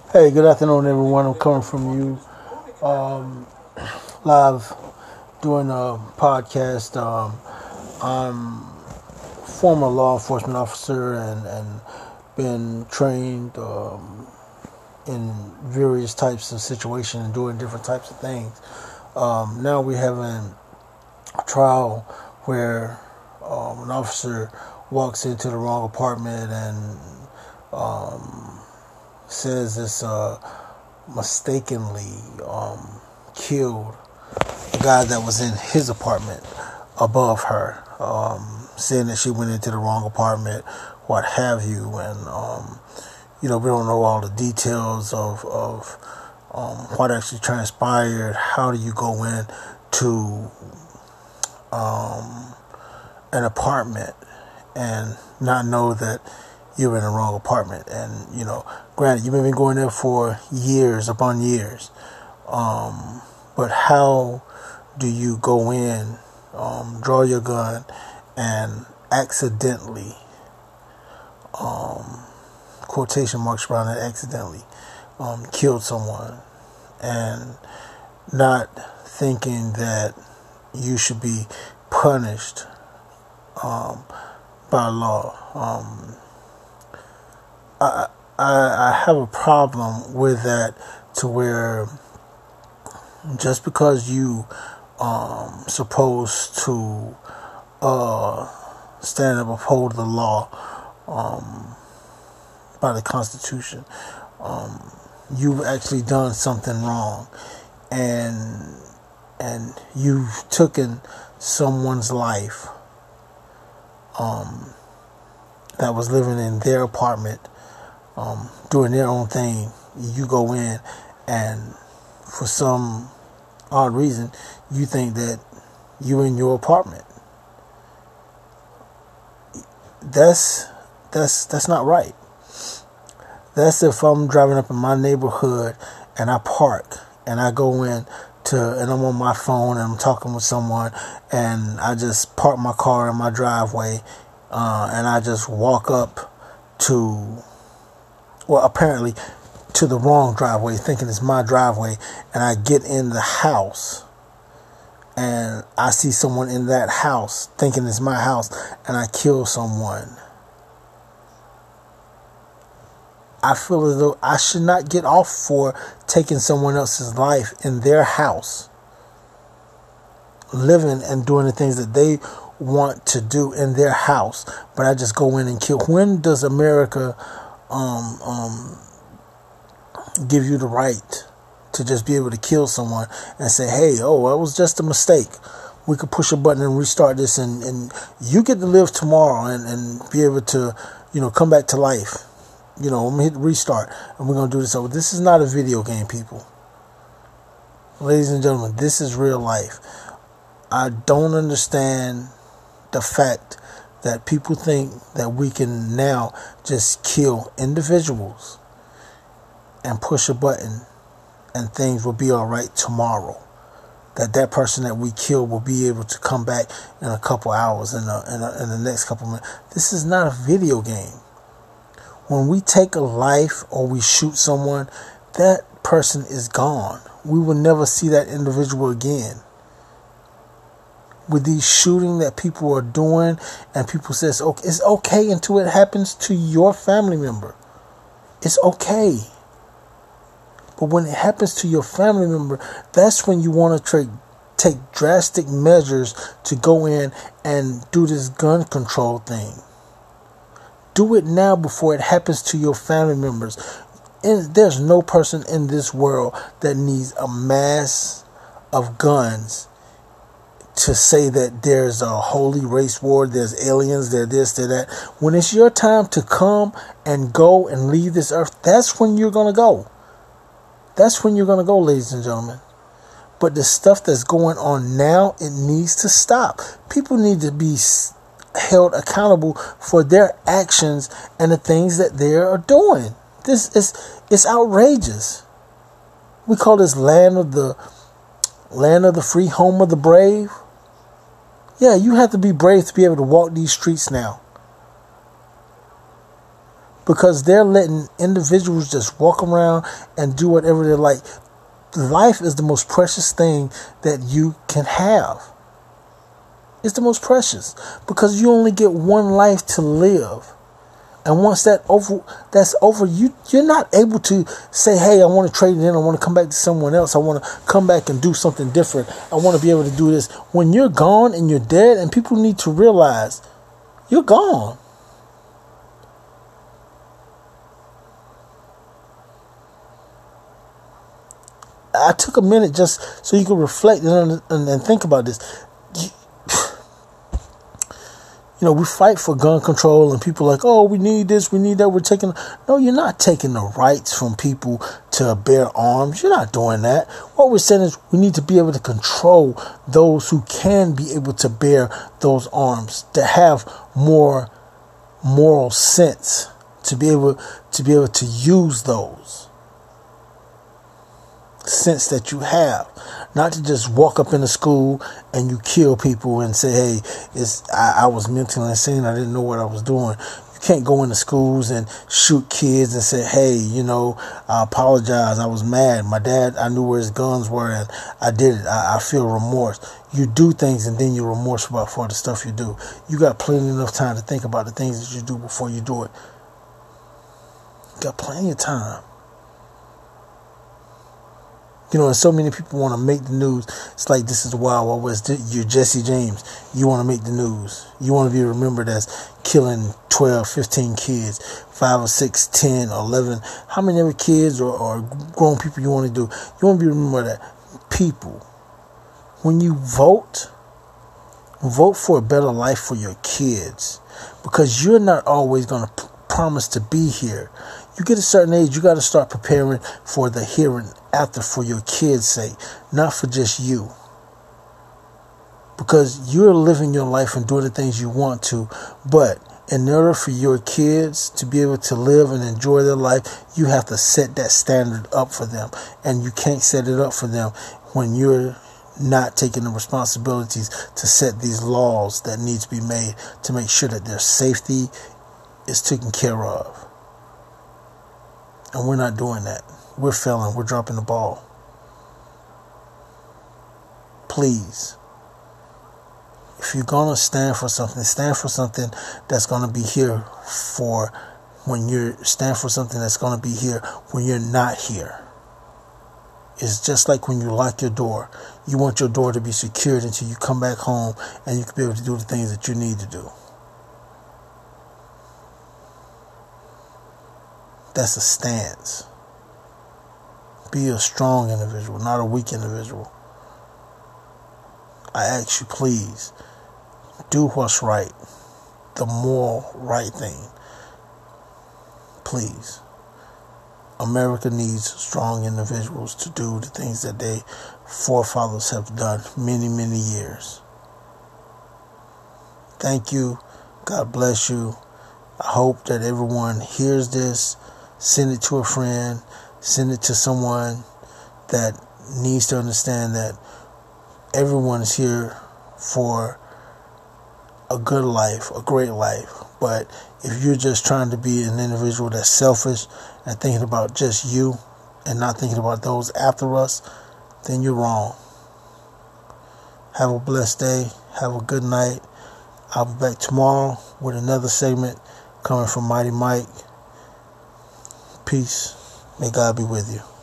Hey, good afternoon, everyone. I'm coming from you live doing a podcast. I'm a former law enforcement officer and been trained in various types of situations and doing different types of things. Now we're having a trial where an officer walks into the wrong apartment and says it's mistakenly killed the guy that was in his apartment above her, saying that she went into the wrong apartment, what have you, and we don't know all the details of what actually transpired. How do you go in to an apartment and not know that you're in the wrong apartment? And granted, you've been going there for years upon years, but how do you go in, draw your gun, and accidentally, quotation marks around it, accidentally killed someone, and not thinking that you should be punished by law? I have a problem with that, to where just because you supposed to stand up, uphold the law by the Constitution, you've actually done something wrong, and you've taken someone's life that was living in their apartment, doing their own thing. You go in, and for some odd reason, you think that you in your apartment. That's not right. That's if I'm driving up in my neighborhood and I park and I go in and I'm on my phone and I'm talking with someone, and I just park my car in my driveway, and I just walk up apparently to the wrong driveway, thinking it's my driveway, and I get in the house and I see someone in that house thinking it's my house, and I kill someone. I feel as though I should not get off for taking someone else's life in their house, living and doing the things that they want to do in their house, but I just go in and kill. When does America give you the right to just be able to kill someone and say, hey, it was just a mistake, we could push a button and restart this, and you get to live tomorrow and be able to come back to life? I'm going to hit restart and we're going to do this over. This is not a video game, people. Ladies and gentlemen, this is real life. I don't understand the fact that people think that we can now just kill individuals and push a button and things will be all right tomorrow. That person that we killed will be able to come back in a couple hours, in the next couple minutes. This is not a video game. When we take a life or we shoot someone, that person is gone. We will never see that individual again. With these shooting that people are doing, and people say it's okay until it happens to your family member. It's okay. But when it happens to your family member, that's when you want to take drastic measures to go in and do this gun control thing. Do it now before it happens to your family members. And there's no person in this world that needs a mass of guns to say that there's a holy race war, there's aliens, there's this, there's that. When it's your time to come and go and leave this earth, that's when you're going to go. That's when you're going to go, ladies and gentlemen. But the stuff that's going on now, it needs to stop. People need to be held accountable for their actions and the things that they are doing. It's outrageous. We call this land of the free, home of the brave. Yeah, you have to be brave to be able to walk these streets now. because they're letting individuals just walk around and do whatever they like. Life is the most precious thing that you can have. It's the most precious because you only get one life to live. And once that's over, you're not able to say, hey, I want to trade it in. I want to come back to someone else. I want to come back and do something different. I want to be able to do this. When you're gone and you're dead, and people need to realize you're gone. I took a minute just so you can reflect and think about this. You know, we fight for gun control and people are like, oh, we need this, we need that. No, you're not taking the rights from people to bear arms. You're not doing that. What we're saying is we need to be able to control those who can be able to bear those arms, to have more moral sense, to be able to use those sense that you have, not to just walk up in the school and you kill people and say, hey, I was mentally insane, I didn't know what I was doing. You can't go into schools and shoot kids and say, hey, you know, I apologize, I was mad, my dad, I knew where his guns were and I did it, I feel remorse. You do things and then you're remorseful for the stuff you do. You got plenty enough time to think about the things that you do before you do it. You got plenty of time. You know, and so many people want to make the news. It's like, this is Wild Wild West. You're Jesse James. You want to make the news. You want to be remembered as killing 12, 15 kids, 5 or 6, 10 or 11. How many other kids or grown people you want to do? You want to be remembered that people, when you vote for a better life for your kids, because you're not always going to promise to be here. You get a certain age, you got to start preparing for the here and after for your kids' sake, not for just you. Because you're living your life and doing the things you want to, but in order for your kids to be able to live and enjoy their life, you have to set that standard up for them. And you can't set it up for them when you're not taking the responsibilities to set these laws that need to be made to make sure that their safety is taken care of. And we're not doing that. We're failing. We're dropping the ball. Please, if you're going to stand for something that's going to be here for when you're not here. It's just like when you lock your door. You want your door to be secured until you come back home and you can be able to do the things that you need to do. That's a stance. Be a strong individual, not a weak individual. I ask you, please, do what's right. The moral right thing. Please. America needs strong individuals to do the things that their forefathers have done many, many years. Thank you. God bless you. I hope that everyone hears this. Send it to a friend. Send it to someone that needs to understand that everyone is here for a good life, a great life. But if you're just trying to be an individual that's selfish and thinking about just you and not thinking about those after us, then you're wrong. Have a blessed day. Have a good night. I'll be back tomorrow with another segment coming from Mighty Mike. Peace. May God be with you.